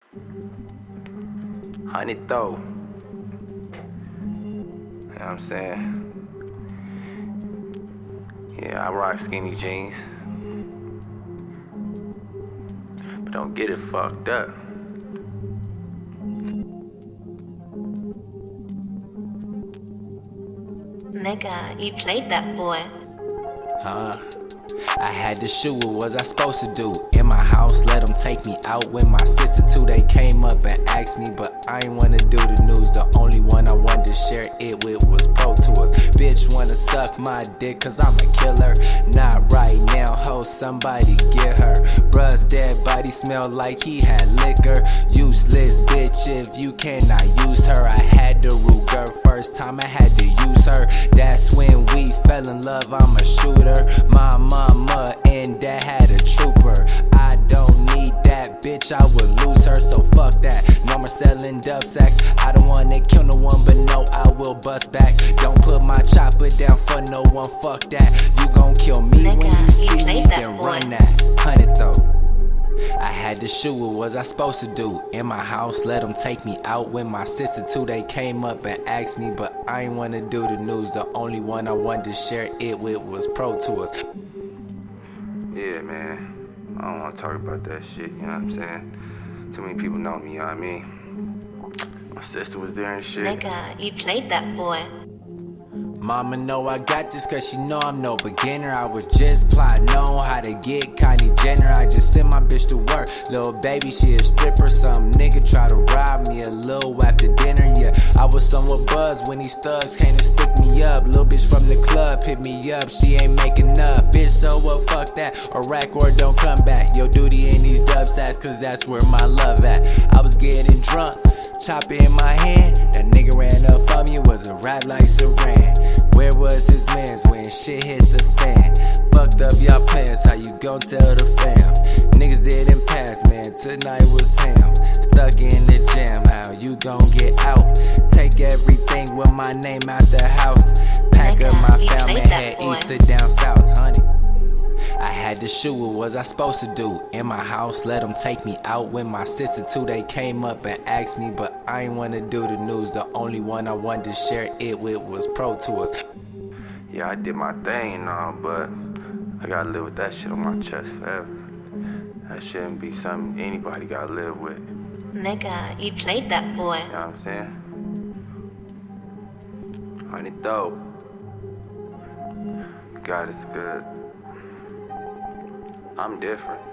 100 though. You know what I'm saying? Yeah, I rock skinny jeans. But don't get it fucked up. Nigga, you played that boy. Huh? I had to shoot, what was I supposed to do? In my house, let them take me out with my sister too. They came up and asked me, but I ain't wanna do the news. The only one I wanted to share it with was Pro Tools. Bitch wanna suck my dick cause I'm a killer. Not right now, ho, somebody get her. Bruh's dead body smelled like he had liquor. Useless bitch if you cannot use her. I had the Ruger, first time I had to use her. That's when we fell in love, I'm a shooter. My mama and dad had a trooper. I don't need that bitch, I would lose her, so fuck that. No more selling dub sacks. I don't wanna kill no one, but no, I will bust back. Don't put my chopper down for no one, fuck that. You gon' kill me Nigga, when you see me, that then boy. run that. 100 though. I had to shoot, what was I supposed to do? In my house, let them take me out with my sister too. They came up and asked me, but I ain't wanna do the news. The only one I wanted to share it with was Pro Tools. Yeah, man. I don't wanna talk about that shit, you know what I'm saying? Too many people know me, you know what I mean? My sister was there and shit. Nigga, you played that boy. Mama know I got this cause she know I'm no beginner. I was just plotting on how to get Kylie Jenner. I just sent my bitch to work. Little baby, she a stripper. Some nigga try to rob me a little after dinner, yeah. I was somewhat buzzed when these thugs came to stick me up. Little bitch from the club hit me up, she ain't making up. Bitch, so what, fuck that. Or rack or don't come back. Yo, duty in these dub sacks cause that's where my love at. I was getting drunk, chopper in my hand. That nigga ran up on me, was a rap like Saran. Where was his mans when shit hit the fan? Fucked up y'all plans, how you gon' tell the fam? Niggas didn't pass, man, tonight was him. Stuck in the jam, how you gon' get out? Take everything with my name out the house. Pack up my fam and head east to down south, honey. I had to shoot, what was I supposed to do? In my house, let them take me out with my sister too. They came up and asked me, but I ain't wanna do the news. The only one I wanted to share it with was Pro Tools. Yeah, I did my thing and all, but I gotta live with that shit on my chest forever. That shouldn't be something anybody gotta live with. Nigga, you played that boy. You know what I'm saying? 100 though. God is good. I'm different.